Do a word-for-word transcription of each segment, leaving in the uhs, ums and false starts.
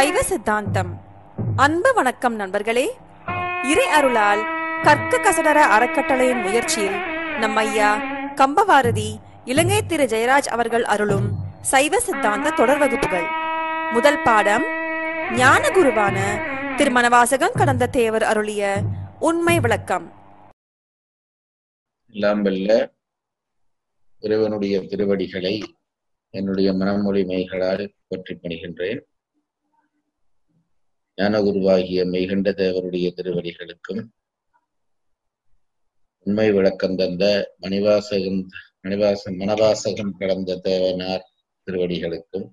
சைவ சித்தாந்தம். அன்பு வணக்கம் நண்பர்களே. இறை அருளால் கற்க கசடர அறக்கட்டளையின் முயற்சியில் நம் ஐயா கம்பவாரதி இலங்கை திரு ஜெயராஜ் அவர்கள் அருளும் சைவ சித்தாந்த தொடர் வகுப்புகள். முதல் பாடம் ஞான குருவான திருமணவாசகம் கடந்த தேவர் அருளிய உண்மை விளக்கம். எல்லாம் வல்ல இறைவனுடைய திருவடிகளை என்னுடைய மனமொழி மெய்களால் பற்றி பணிகின்றேன். ஞானகுருவாகிய மெய்கண்ட தேவருடைய திருவடிகளுக்கும், உண்மை விளக்கம் தந்த மணிவாசகம் மணிவாச மணவாசகம் கடந்த தேவனார் திருவடிகளுக்கும்,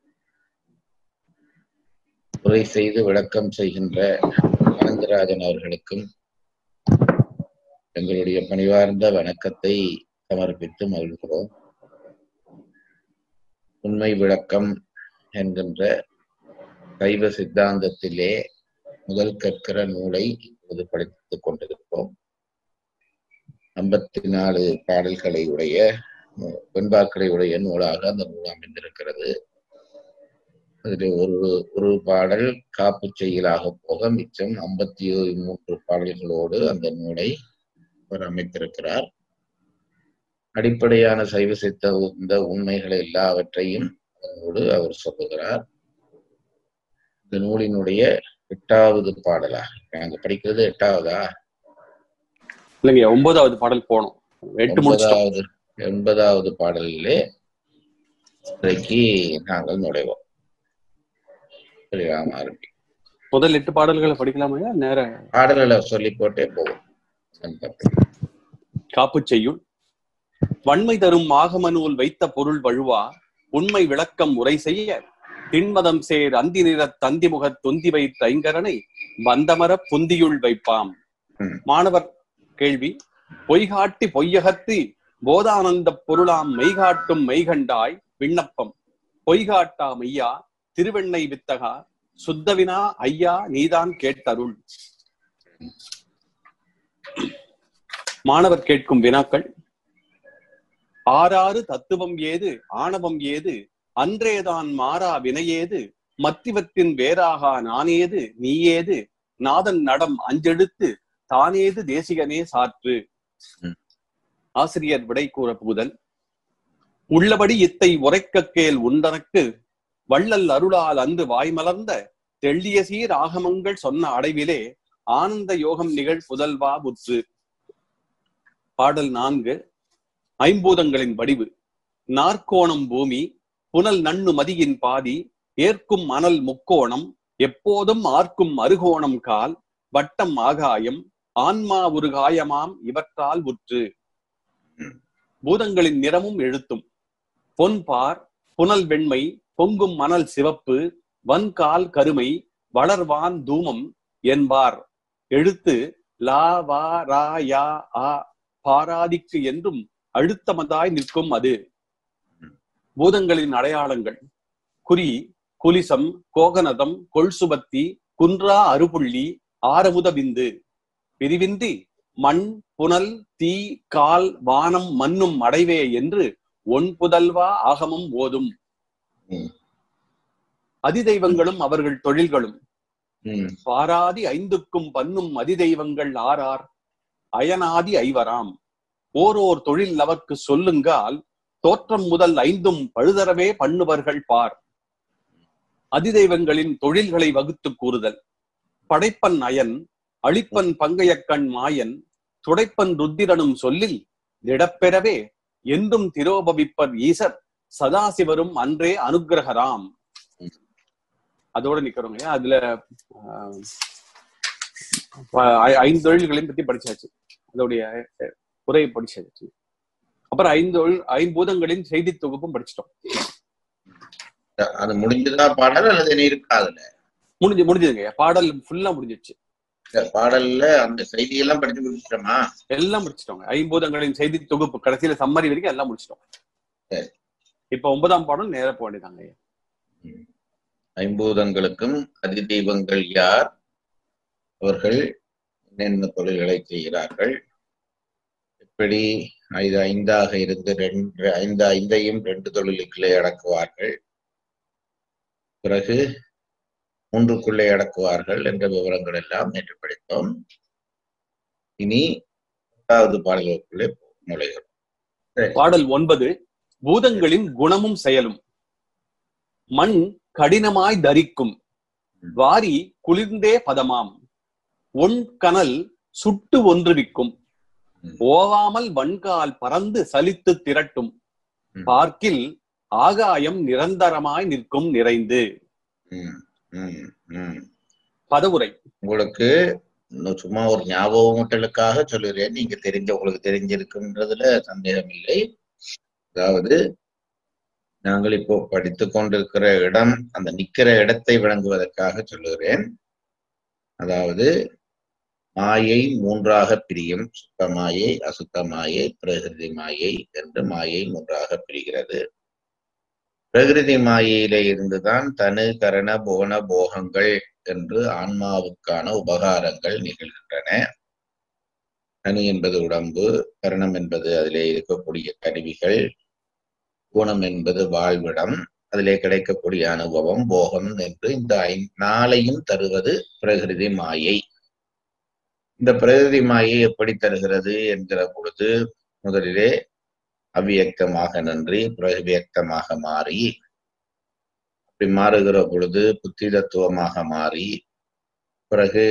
உரை செய்து விளக்கம் செய்கின்ற அனந்தராஜன் அவர்களுக்கும் எங்களுடைய பணிவார்ந்த வணக்கத்தை சமர்ப்பித்து மகிழ்கிறோம். உண்மை விளக்கம் என்கின்ற சைவ சித்தாந்தத்திலே முதல் கற்கிற நூலை இப்போது படித்துக் கொண்டிருக்கிறோம். ஐம்பத்தி நாலு பாடல்களை உடைய வெண்பாக்களை உடைய நூலாக அந்த நூல் அமைந்திருக்கிறது. அதில் ஒரு ஒரு பாடல் காப்பு செய்யலாக போக மிச்சம் ஐம்பத்தி மூன்று பாடல்களோடு அந்த நூலை அவர் அமைத்திருக்கிறார். அடிப்படையான சைவ சித்தாந்த உண்மைகளை எல்லாவற்றையும் அதனோடு அவர் சொல்லுகிறார். இந்த நூலினுடைய எட்டாவது பாடலா? நாங்க படிக்கிறது எட்டாவதா? இல்லைங்க, ஒன்பதாவது பாடல் போனோம். ஒன்பதாவது எண்பதாவது பாடலிலே இன்றைக்கு நாங்கள் நுழைவோம். சரியாம ஆரம்பி முதல் எட்டு பாடல்களை படிக்கலாமையா? நேர பாடல்களை சொல்லி போட்டே போவோம். காப்பு செய்யுள். வன்மை தரும் ஆகம நூல் வைத்த பொருள் வழுவா உண்மை விளக்கம் உரை செய்ய திண்மதம் சேர் அந்தி நிற தந்தி முக தொந்தி வைத்த ஐங்கரனை வந்தமர புந்தியுள் வைப்பாம். மாணவர் கேள்வி. பொய்காட்டி பொய்யகத்தி போதானந்த பொருளாம் மெய்காட்டும் மெய்கண்டாய் விண்ணப்பம். பொய்காட்டா மையா திருவெண்ணை வித்தகா சுத்தவினா ஐயா நீதான் கேட்டருள். மாணவர் கேட்கும் வினாக்கள். ஆறாறு தத்துவம் ஏது ஆணவம் ஏது அன்றேதான் மாறா வினையேது மத்திவத்தின் வேறாகா நானேது நீயேது நாதன் நடம் அஞ்செழுத்து தானேது தேசிகனே சாற்று. ஆசிரியர் விடை கூற புகுதல். உள்ளபடி இத்தை உரைக்க கேள் உண்டனக்கு வள்ளல் அருளால் அன்று வாய்மலர்ந்த தெள்ளிய சீர் ஆகமங்கள் சொன்ன அடைவிலே ஆனந்த யோகம் நிகழ் புதல்வா புற்று. பாடல் நான்கு. ஐம்பூதங்களின் வடிவு. நாற்கோணம் பூமி புனல் நண்ணு மதியின் பாதி ஏற்கும் மணல் முக்கோணம் எப்போதும் ஆர்க்கும் அருகோணம் கால் வட்டம் ஆகாயம் ஆன்மா ஒரு காயமாம் இவற்றால் உற்று. பூதங்களின் நிறமும் எழுத்தும். பொன்பார் புனல் வெண்மை பொங்கும் மணல் சிவப்பு வன்கால் கருமை வளர்வான் தூமம் என்பார். எழுத்து லா வா ரா யா ஆ பாராதிக்கு என்றும் அழுத்தமதாய் நிற்கும் அது. பூதங்களின் அடையாளங்கள். குறி குலிசம் கோகனதம் கொள்சுபத்தி குன்றா அருபுள்ளி ஆரமுத பிந்து. பிரிவின்றி மண் புனல் தீ கால் வானம் மண்ணும் அடைவே என்று ஒன் புதல்வா ஆகமும் ஓதும். அதிதெய்வங்களும் அவர்கள் தொழில்களும். பாராதி ஐந்துக்கும் பன்னும் அதிதெய்வங்கள் ஆறார் அயனாதி ஐவராம். ஓரோர் தொழில் அவர்க்கு சொல்லுங்கால் தோற்றம் முதல் ஐந்தும் பழுதரவே பண்ணுவர்கள் பார். அதிதெய்வங்களின் தொழில்களை வகுத்து கூறுதல். படைப்பன் அயன் அழிப்பன் பங்கையக்கண் மாயன் துடைப்பன் ருத்திரனும் சொல்லில் திடப்பெறவே என்றும் திரோபவிப்பர் ஈசர் சதாசிவரும் அன்றே அனுகிரகராம். அதோட நிக்கிறோங்க. அதுல ஐந்து தொழில்களையும் பத்தி படிச்சாச்சு. அதோடைய உரையை படிச்சாச்சு. அப்புறம் ஐந்து ஐம்பூதங்களின் செய்தி தொகுப்பும் படிச்சிட்டோம். அது முடிஞ்சதா பாடல் அல்லது இருக்காதுல? முடிஞ்சு முடிஞ்சதுங்க. பாடல் ஃபுல்லா முடிஞ்சிச்சு. பாடல்ல அந்த செய்தியெல்லாம் படிச்சு முடிச்சிட்டோமா? எல்லாம் முடிச்சிட்டோங்க. ஐம்பூதங்களின் செய்தி தொகுப்பு கடைசியில சம்மரி வரைக்கும் எல்லாம் முடிச்சிட்டோம். இப்ப ஒன்பதாம் பாடம் நேர போக வேண்டியதாங்க. ஐம்பூதங்களுக்கும் அதிதெய்வங்கள் யார், அவர்கள் என்னென்ன தொழில்களை செய்கிறார்கள், எப்படி ஐந்து ஐந்தாக இருந்து ரெண்டு ஐந்து ஐந்தையும் ரெண்டு தொழிலுக்குள்ளே அடக்குவார்கள், பிறகு மூன்றுக்குள்ளே அடக்குவார்கள் என்ற விவரங்கள் எல்லாம் நேற்று படித்தோம். இனி இரண்டாவது பாடல்களுக்குள்ளே நுழைகிறோம். பாடல் ஒன்பது. பூதங்களின் குணமும் செயலும். மண் கடினமாய் தரிக்கும், வாரி குளிர்ந்தே பதமாம். ஒன் கனல் சுட்டு ஒன்றுவிக்கும், ஓவாமல் வன்கால் பறந்து சலித்து திரட்டும். பார்க்கில் ஆகாயம் நிரந்தரமாய் நிற்கும் நிறைந்து. பதவுரை. உங்களுக்கு சும்மா ஒரு ஞாபகமூட்டலுக்காக சொல்லுறேன், நீங்க தெரிஞ்ச உங்களுக்கு தெரிஞ்சிருக்குன்றதுல சந்தேகம் இல்லை. அதாவது நாங்கள் இப்போ படித்து கொண்டிருக்கிற இடம், அந்த நிக்கிற இடத்தை விளங்குவதற்காக சொல்லுகிறேன். அதாவது மாயை மூன்றாக பிரியும். சுத்த மாயை, அசுத்த மாயை, பிரகிருதி மாயை என்று மாயை மூன்றாக பிரிகிறது. பிரகிருதி மாயையிலே இருந்துதான் தனு கரண புவன போகங்கள் என்று ஆன்மாவுக்கான உபகாரங்கள் நிகழ்கின்றன. தனு என்பது உடம்பு, கரணம் என்பது அதிலே இருக்கக்கூடிய கருவிகள், குணம் என்பது வாழ்விடம், அதிலே கிடைக்கக்கூடிய அனுபவம், போகம் என்று இந்த நாளையும் தருவது பிரகிருதி மாயை. இந்த பிரகிருதி மாயை எப்படி தருகிறது என்கிற பொழுது முதலிலே அவ்வியக்தமாக நின்று பிரவியக்தமாக மாறி, அப்படி மாறுகிற பொழுது புத்தி தத்துவமாக மாறி, பிறகு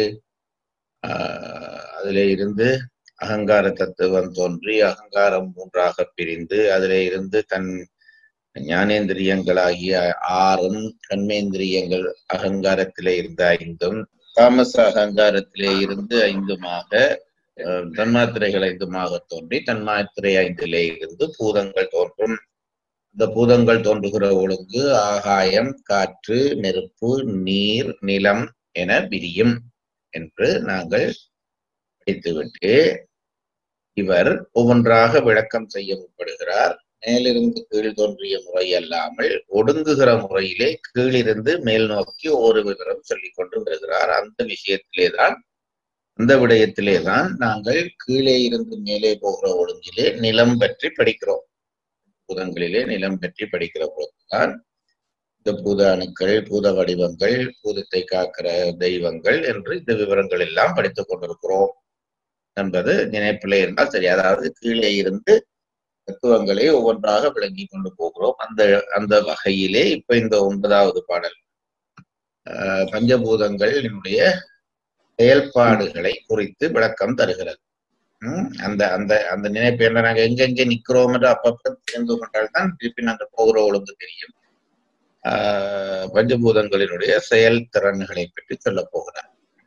ஆஹ் அதிலே இருந்து அகங்கார தத்துவம் தோன்றி அகங்காரம் மூன்றாக பிரிந்து அதிலே இருந்து தன் ஞானேந்திரியங்களாகிய ஆறும், கண்மேந்திரியங்கள் அகங்காரத்திலே இருந்து ஐந்தும், தாமச அகங்காரத்திலே இருந்து ஐந்துமாக, தன்மாத்திரைகள் ஐந்துமாக தோன்றி தன்மாத்திரை ஐந்திலே இருந்து பூதங்கள் தோன்றும். இந்த பூதங்கள் தோன்றுகிற ஒழுங்கு ஆகாயம், காற்று, நெருப்பு, நீர், நிலம் என பிரியும் என்று நாங்கள் படித்துவிட்டு இவர் ஒவ்வொன்றாக விளக்கம் செய்ய முற்படுகிறார். மேலிருந்து கீழ் தோன்றிய முறை அல்லாமல் ஒடுங்குகிற முறையிலே கீழிருந்து மேல் நோக்கி ஒரு விவரம் சொல்லிக் கொண்டு வருகிறார். அந்த விஷயத்திலேதான், அந்த விடயத்திலேதான் நாங்கள் கீழே இருந்து மேலே போகிற ஒழுங்கிலே நிலம் பற்றி படிக்கிறோம். பூதங்களிலே நிலம் பற்றி படிக்கிற பொழுதுதான் இந்த பூத அணுக்கள், பூத வடிவங்கள், பூதத்தை காக்கிற தெய்வங்கள் என்று இந்த விவரங்கள் எல்லாம் படித்துக் கொண்டிருக்கிறோம் என்பது நினைப்பிலே இருந்தால் சரி. அதாவது கீழே இருந்து தத்துவங்களை ஒவ்வொன்றாக விளங்கி கொண்டு போகிறோம். அந்த அந்த வகையிலே இப்ப இந்த ஒன்பதாவது பாடல் அஹ் பஞ்சபூதங்கள் என்னுடைய செயல்பாடுகளை குறித்து விளக்கம் தருகிறது. உம் அந்த அந்த அந்த நினைப்பு என்ன, நாங்க எங்கெங்கே நிக்கிறோம் என்று அப்பப்ப தெரிந்து கொண்டால்தான் திருப்பி நாங்கள் போகிற ஒழுங்கு தெரியும். ஆஹ் பஞ்சபூதங்களினுடைய செயல் திறன்களை பற்றி சொல்ல போகிறார்.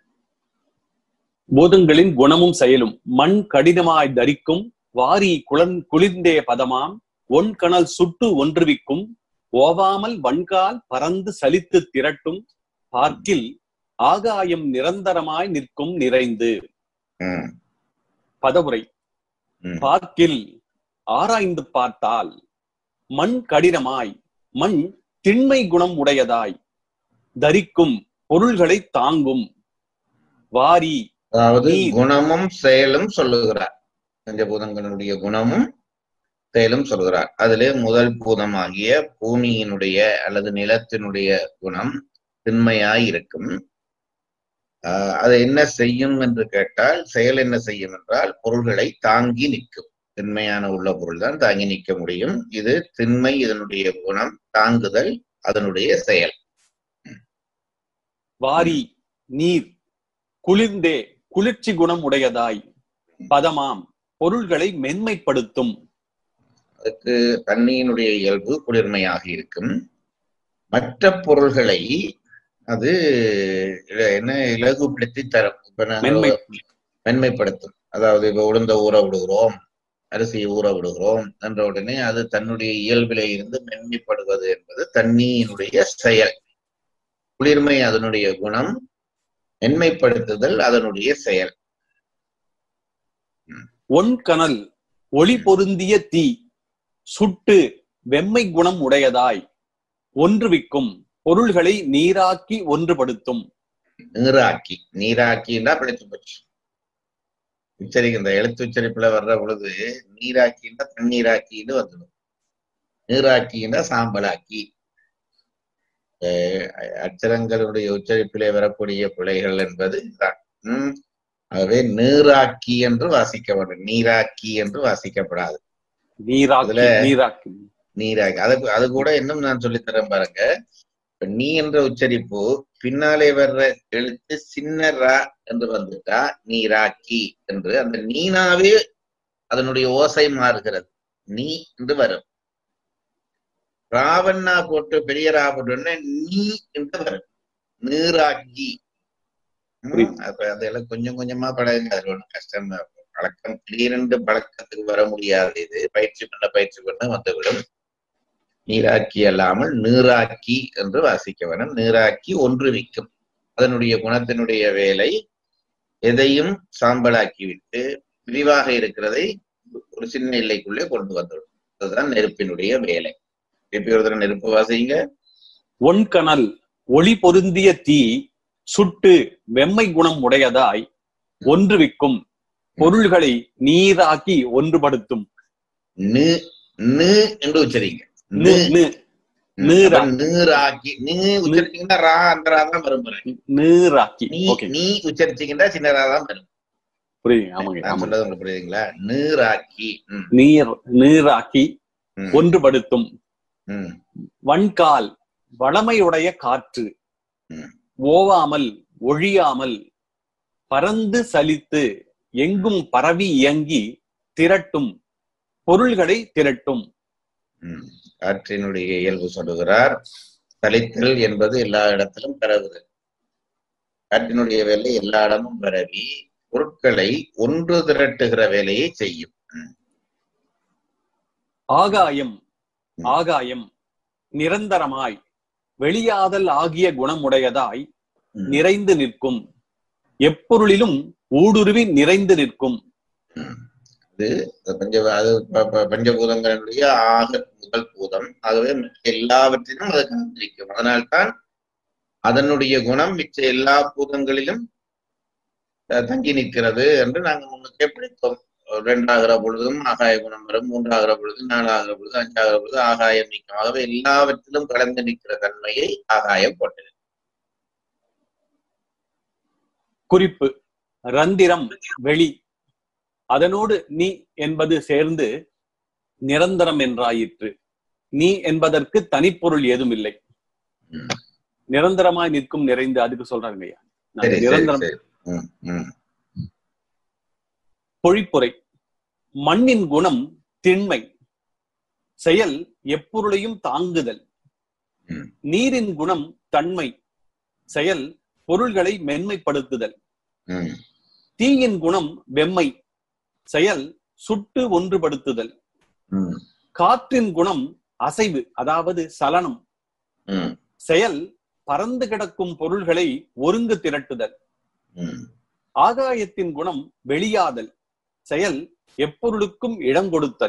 பூதங்களின் குணமும் செயலும். மண் கடினமாய் தரிக்கும், வாரி குளன் குளிர்ந்தே பதமாம். ஒன் கனல் சுட்டு ஒன்றுவிக்கும், ஓவாமல் வன்கால் பறந்து சலித்து திரட்டும். பார்க்கில் ஆகாயம் நிரந்தரமாய் நிற்கும் நிறைந்து. பதவுரை. பார்க்கில் ஆராய்ந்து பார்த்தால் மண் கடினமாய், மண் திண்மை குணம் உடையதாய், தரிக்கும் பொருள்களை தாங்கும். வாரி, அதாவது குணமும் செயலும் சொல்லுகிறார். பஞ்சபூதங்களுடைய குணமும் செயலும் சொல்கிறார். அதிலே முதல் பூதமாகிய பூமியினுடைய அல்லது நிலத்தினுடைய குணம் திண்மையாய் இருக்கும். ஆஹ் அது என்ன செய்யும் என்று கேட்டால், செயல் என்ன செய்யும் என்றால் பொருள்களை தாங்கி நிற்கும். திண்மையான உள்ள பொருள் தான் தாங்கி நிற்க முடியும். இது திண்மை, இதனுடைய குணம், தாங்குதல் அதனுடைய செயல். வாரி நீர், குளிர்ந்தே குளிர்ச்சி குணம் உடையதாய், பதமாம் பொருள்களை மென்மைப்படுத்தும். அதுக்கு தண்ணியினுடைய இயல்பு குளிர்மையாக இருக்கும். மற்ற பொருள்களை அது என்ன இலகுபடுத்தி தரும், மென்மைப்படுத்தும். அதாவது இப்ப உளுந்த ஊற விடுகிறோம், அரிசியை ஊற விடுகிறோம் என்ற உடனே அது தன்னுடைய இயல்பிலே இருந்து மென்மைப்படுவது என்பது தண்ணியினுடைய செயல். குளிர்மை அதனுடைய குணம், மென்மைப்படுத்துதல் அதனுடைய செயல். ஒன் கனல் ஒளி பொருந்திய தீ, சுட்டு வெம்மை குணம் உடையதாய், ஒன்றுவிக்கும் பொருள்களை நீராக்கி ஒன்றுபடுத்தும். நீராக்கி, நீராக்கின்னா பிடிச்சு போச்சு. உச்சரிக்க இந்த எழுத்து உச்சரிப்புல வர்ற பொழுது நீராக்கின்னா தண்ணீராக்கின்னு வந்துடும். நீராக்கின்னா சாம்பலாக்கி. அச்சரங்களுடைய உச்சரிப்பிலே வரக்கூடிய பிழைகள் என்பது இதுதான். உம் ஆகவே நீராக்கி என்று வாசிக்கப்படும், நீராக்கி என்று வாசிக்கப்படாது. நீராக்கி நீராக்கி நீராக்கி அது அது கூட இன்னும் நான் சொல்லித்தரேன் பாருங்க. நீ என்ற உச்சரிப்பு பின்னாலே வர்ற எழுத்து சின்ன ரா என்று வந்துட்டா நீராக்கி என்று அந்த நீனாவே அதனுடைய ஓசை மாறுகிறது, நீ என்று வரும். ராவண்ணா போட்டு பெரிய ரா போட்டு நீ என்று வரும், நீராக்கி. அப்ப அதெல்லாம் கொஞ்சம் கொஞ்சமா பழகுங்க, அது ஒன்றும் கஷ்டம் தான். பழக்கம் திடீரென்று பழக்கத்துக்கு வர முடியாது, இது பயிற்சி பண்ண பயிற்சி பண்ண வந்துவிடும். நீராக்கி அல்லாமல் நீராக்கி என்று வாசிக்க வேணும். நீராக்கி ஒன்றுவிக்கும், அதனுடைய குணத்தினுடைய வேலை எதையும் சாம்பலாக்கிவிட்டு விரிவாக இருக்கிறதை ஒரு சின்ன எல்லைக்குள்ளே கொண்டு வந்துவிடும். அதுதான் நெருப்பினுடைய வேலை. எப்படி ஒரு தடவை நெருப்பு வாசிங்க. ஒன்கணல் ஒளி பொருந்திய தீ சுட்டு வெம்மை குணம் உடையதாய் ஒன்றுவிக்கும் பொருள்களை நீராக்கி ஒன்றுபடுத்தும். என்று உச்சரிங்க. நீராக்கி நீ உச்சரிச்சீங்கன்னா ரா அந்த ரா தான் வரும். நீராக்கி நீ உச்சரிச்சீங்கன்னா சின்னரா தான் வரும். புரியுது? நான் சொல்றது உங்களுக்கு புரியுதுங்களா? நீராக்கி நீர் நீராக்கி ஒன்றுபடுத்தும். வன்கால் வளமையுடைய காற்று ஓவாமல் ஒழியாமல் பறந்து சலித்து எங்கும் பரவி இயங்கி திரட்டும் பொருள்களை திரட்டும். காற்றினுடைய இயல்பு சொல்லுகிறார். சலித்தல் என்பது எல்லா இடத்திலும் பரவுதல். காற்றினுடைய வேலை எல்லா இடமும் பரவி பொருட்களை ஒன்று திரட்டுகிற வேலையை செய்யும். ஆகாயம் ஆகாயம் நிரந்தரமாய் வெளியாதல் ஆகிய குணமுடையதாய் நிறைந்து நிற்கும், எப்பொருளிலும் ஊடுருவி நிறைந்து நிற்கும். அது பஞ்ச அது பஞ்சபூதங்களுடைய ஆக முதல் பூதம். ஆகவே எல்லாவற்றிலும் அது கலந்திருக்கும். அதனால்தான் அதனுடைய குணம் மிச்ச எல்லா பூதங்களிலும் தங்கி நிற்கிறது என்று நாங்கள் முன்னுக்கே படித்தோம். இரண்டாகிற பொழுதும் ஆகாய குணம் வரும், மூன்றாகிற பொழுது நாலாகிற பொழுது அஞ்சாகிற பொழுது ஆகாயம் நிற்கும். ஆகவே எல்லாவற்றிலும் கலந்து நிற்கிற தன்மையை ஆகாயம் கொண்டது. குறிப்பு: ரந்திரம் வெளி, அதனோடு நீ என்பது சேர்ந்து நிரந்தரம் என்றாயிற்று. நீ என்பதற்கு தனிப்பொருள் ஏதும் இல்லை, நிரந்தரமாய் நிற்கும் நிறைந்து. அதுக்கு சொல்றாங்க ஐயா நிரந்தரம். பொழிப்புரை: மண்ணின் குணம் திண்மை, செயல் எப்பொருளையும் தாங்குதல். நீரின் குணம் தன்மை, செயல் பொருள்களை மென்மைப்படுத்துதல். தீயின் குணம் வெம்மை, செயல் சுட்டு ஒன்றுபடுத்துதல். காற்றின் குணம் அசைவு, அதாவது சலனம், செயல் பறந்து கிடக்கும் பொருள்களை ஒருங்கு திரட்டுதல். ஆகாயத்தின் குணம் வெளியாதல், செயல் எப்பொருளுக்கும் இடம் கொடுத்தல்.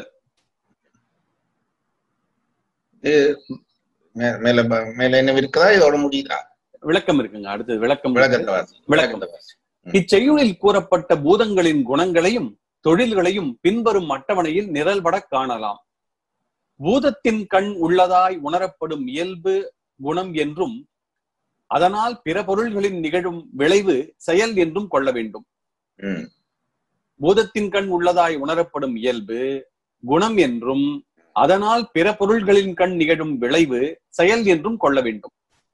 மேல மேல என்ன இருக்குதா, இதோட முடியுதா? விளக்கம் இருக்குங்க. அடுத்தது விளக்கம். விளக்கம். இச்செய்யுளில் கூறப்பட்ட பூதங்களின் குணங்களையும் தொழில்களையும் பின்வரும் அட்டவணையில் நிரல்பட காணலாம். பூதத்தின் கண் உள்ளதாய் உணரப்படும் இயல்பு குணம் என்றும், அதனால் பிற பொருள்களின் நிகழும் விளைவு செயல் என்றும் கொள்ள வேண்டும். பூதத்தின் கண் உள்ளதாய் உணரப்படும் இயல்பு குணம் என்றும், அதனால் பிற பொருள்களின் கண் நிகழும் விளைவு செயல் என்றும் கொள்ள வேண்டும்.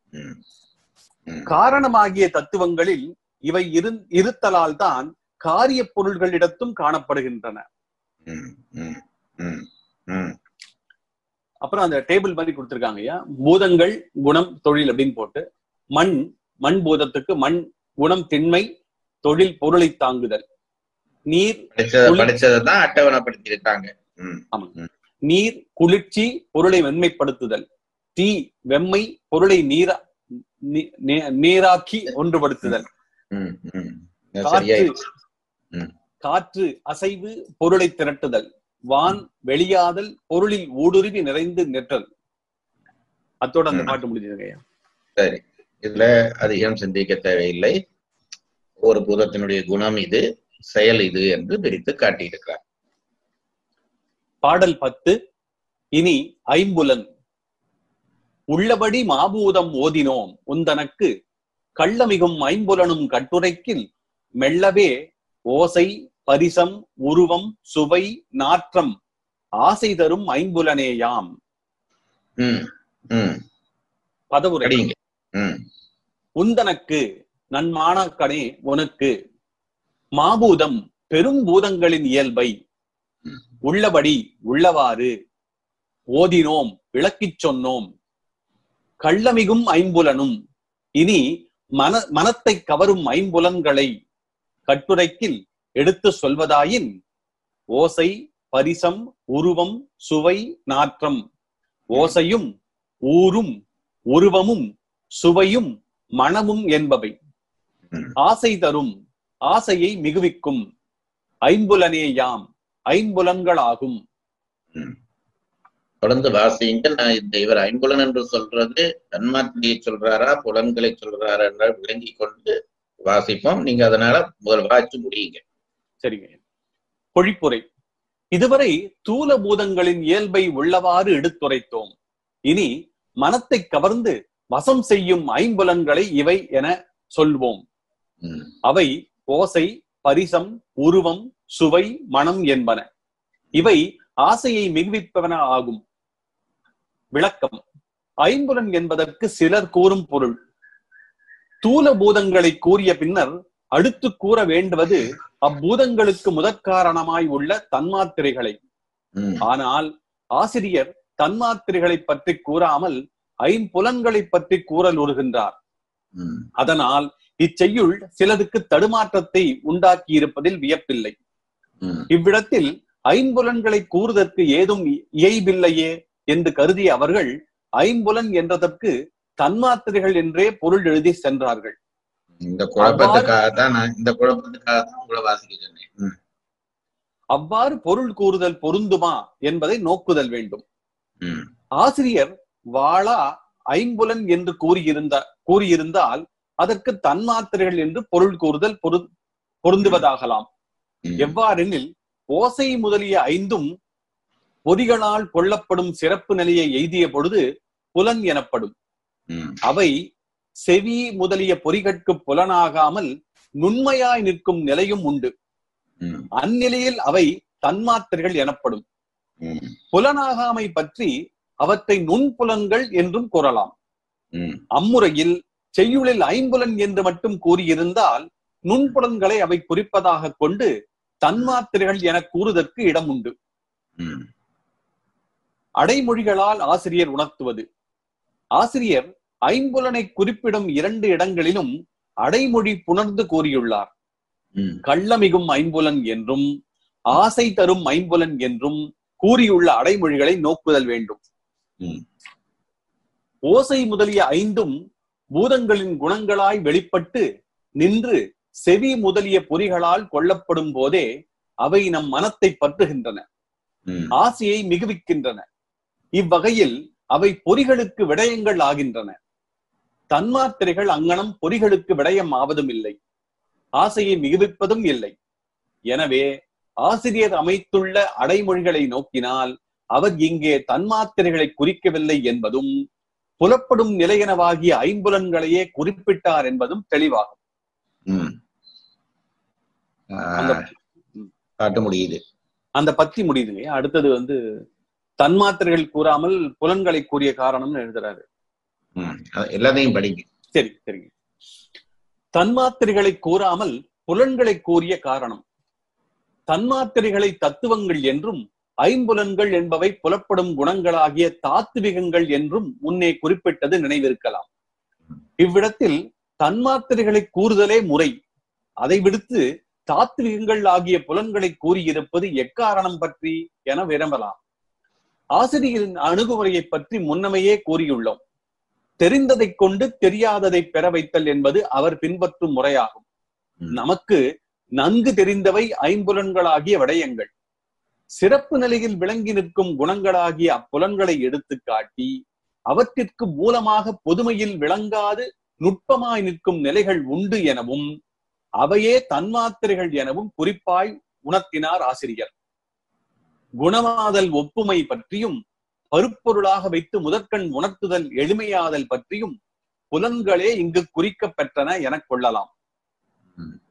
காரணமாகிய தத்துவங்களில் இவை இருத்தலால் தான் காரிய பொருள்களிடத்தும் காணப்படுகின்றன. அப்புறம் அந்த டேபிள் மாதிரி கொடுத்திருக்காங்க ஐயா. பூதங்கள் குணம் தொழில் அப்படின்னு போட்டு, மண் மண் பூதத்துக்கு மண் குணம் திண்மை, தொழில் பொருளை தாங்குதல். நீர் படிச்சதான் அட்டவணைப்படுத்தி இருக்காங்க. நீர் குளிர்ச்சி பொருளை வெண்மைப்படுத்துதல். தீ வெம்மை பொருளை நீரா நீராக்கி ஒன்றுபடுத்துதல். காற்று காற்று அசைவு பொருளை திரட்டுதல். வான் வெளியாதல் பொருளில் ஊடுருவி நிறைந்து நிற்றல். அத்தோட அந்த பாட்டு முடிஞ்சதுங்க. சரி, இதுல அதிகம் சிந்திக்க தேவையில்லை. ஒரு பூதத்தினுடைய குணம் இது, செயல் இது என்று பிரித்து காட்டியிருக்கிறார். பாடல் பத்து. இனி ஐம்புலன். உள்ளபடி மாபூதம் ஓதினோம் உந்தனக்கு கள்ளமிகும் ஐம்புலனும் கட்டுரைக்கில் மெல்லவே ஓசை பரிசம் உருவம் சுவை நாற்றம் ஆசை தரும் ஐம்புலனேயாம். பதவுரை. உந்தனக்கு நன்மாணாக்கனே உனக்கு மாபூதம் பெரும் பூதங்களின் இயல்பை உள்ளபடி உள்ளவாறு ஓதினோம் விளக்கிச் சொன்னோம். கள்ளமிகும் ஐம்புலனும் இனி மன மனத்தை கவரும் ஐம்புலன்களை கட்டுரைக்கில் எடுத்து சொல்வதாயின் ஓசை பரிசம் உருவம் சுவை நாற்றம். ஓசையும் ஊரும் உருவமும் சுவையும் மனமும் என்பவை ஆசை தரும் ஆசையை மிகுவிக்கும் ஐம்புலனேயாம் ஐம்புலன்களாகும். தொடர்ந்து வாசிங்க. நான் இந்த இவர் ஐம்புலன் என்று சொல்றது தன்மாத்திரையை சொல்றாரா புலன்களை சொல்றாரா என்ற விளங்கி கொண்டு வாசிப்போம். நீங்க அதனால முதல் வாய்ச்சி முடியுங்க. சரிங்க. பொழிப்புரை. இதுவரை தூல பூதங்களின் இயல்பை உள்ளவாறு எடுத்துரைத்தோம். இனி மனத்தை கவர்ந்து வசம் செய்யும் ஐம்புலன்களை இவை என சொல்வோம். அவை ஓசை பரிசம் உருவம் சுவை மனம் என்பன. இவை ஆசையை மிகுவிப்பவன ஆகும். விளக்கம். ஐம்புலன் என்பதற்கு சிலர் கூறும் பொருள். தூல பூதங்களை கூறிய பின்னர் அடுத்து கூற வேண்டுவது அப்பூதங்களுக்கு முதற்காரணமாய் உள்ள தன்மாத்திரைகளை. ஆனால் ஆசிரியர் தன்மாத்திரைகளை பற்றி கூறாமல் ஐம்புலன்களை பற்றி கூறல் உறுகின்றார். அதனால் இச்செய்யுள் சிலருக்கு தடுமாற்றத்தை உண்டாக்கி இருப்பதில் வியப்பில்லை. இவ்விடத்தில் ஐம்புலன்களை கூறுதற்கு ஏதும் இயைபில்லையே என்று கருதிய அவர்கள் ஐம்புலன் என்றதற்கு தன்மாத்திரைகள் என்றே பொருள் எழுதி சென்றார்கள். இந்த குழப்பத்துக்காகத்தான் இந்த குழப்பத்துக்காகத்தான் உங்களை வாசிக்க சொன்னேன். அவ்வாறு பொருள் கூறுதல் பொருந்துமா என்பதை நோக்குதல் வேண்டும். ஆசிரியர் வாளா ஐம்புலன் என்று கூறியிருந்த கூறியிருந்தால் அதற்கு தன்மாத்திரைகள் என்று பொருள் கூறுதல் பொரு பொருந்துவதாகலாம். எவ்வாறெனில் ஓசை முதலிய ஐந்தும் பொதிகளால் கொள்ளப்படும் சிறப்பு நிலையை எய்திய பொழுது புலன் எனப்படும். அவை செவி முதலிய பொறிகட்கு புலனாகாமல் நுண்மையாய் நிற்கும் நிலையும் உண்டு. அந்நிலையில் அவை தன்மாத்திரைகள் எனப்படும். புலனாகாமை பற்றி அவற்றை நுண்புலன்கள் என்றும் கூறலாம். அம்முறையில் செய்யுளில் ஐம்புலன் என்று மட்டும் கூறியிருந்தால் நுண்புலன்களை அவை குறிப்பதாக கொண்டு தன்மாத்திரைகள் என கூறுதற்கு இடம் உண்டு. அடைமொழிகளால் ஆசிரியர் உணர்த்துவது. ஆசிரியர் ஐம்புலனை குறிப்பிடும் இரண்டு இடங்களிலும் அடைமொழி புணர்ந்து கூறியுள்ளார். கள்ளமிகும் ஐம்புலன் என்றும் ஆசை தரும் ஐம்புலன் என்றும் கூறியுள்ள அடைமொழிகளை நோக்குதல் வேண்டும். ஓசை முதலிய ஐந்தும் பூதங்களின் குணங்களாய் வெளிப்பட்டு நின்று செவி முதலிய பொறிகளால் கொள்ளப்படும் போதே அவை நம் மனத்தை பற்றுகின்றன, ஆசையை மிகுவிக்கின்றன. இவ்வகையில் அவை பொறிகளுக்கு விடயங்கள் ஆகின்றன. தன்மாத்திரைகள் அங்கனம் பொறிகளுக்கு விடயம் ஆவதும் இல்லை, ஆசையை மிகுவிப்பதும் இல்லை. எனவே ஆசிரியர் அமைத்துள்ள அடைமொழிகளை நோக்கினால் அவர் இங்கே தன்மாத்திரைகளை குறிக்கவில்லை என்பதும் புலப்படும் நிலையெனவாகிய ஐம்புலன்களையே குறிப்பிட்டார் என்பதும் தெளிவாகும். காட்ட முடியுது. அந்த பத்தி முடியுதுங்க. அடுத்தது வந்து தன்மாத்திரைகள் கூறாமல் புலன்களை கூறிய காரணம் எழுதுறாரு. எல்லாத்தையும் படிங்க. சரி சரிங்க. தன்மாத்திரைகளை கூறாமல் புலன்களை கூறிய காரணம். தன்மாத்திரைகளை தத்துவங்கள் என்றும் ஐம்புலன்கள் என்பவை புலப்படும் குணங்களாகிய தாத்துவிகங்கள் என்றும் முன்னே குறிப்பிட்டது நினைவிருக்கலாம். இவ்விடத்தில் தன்மாத்திரைகளை கூறுதலே முறை. அதை விடுத்து தாத்துவிகங்கள் ஆகிய புலன்களை கூறியிருப்பது எக்காரணம் பற்றி என விரும்பலாம். ஆசிரியரின் அணுகுமுறையை பற்றி முன்னமையே கூறியுள்ளோம். தெரிந்ததை கொண்டு தெரியாததை பெற வைத்தல் என்பது அவர் பின்பற்றும் முறையாகும். நமக்கு நன்கு தெரிந்தவை ஐம்புலன்களாகிய விடயங்கள். சிறப்பு நிலையில் விளங்கி நிற்கும் குணங்களாகிய அப்புலன்களை எடுத்து காட்டி அவற்றிற்கு மூலமாக பொதுமையில் விளங்காது நுட்பமாய் நிற்கும் நிலைகள் உண்டு எனவும் அவையே தன்மாத்திரைகள் எனவும் குறிப்பாய் உணர்த்தினார் ஆசிரியர். குணமாதல் ஒப்புமை பற்றியும் பருப்பொருளாக வைத்து முதற்கண் உணர்த்துதல் எளிமையாதல் பற்றியும் புலன்களே இங்கு குறிக்கப் பெற்றன எனக் கொள்ளலாம்.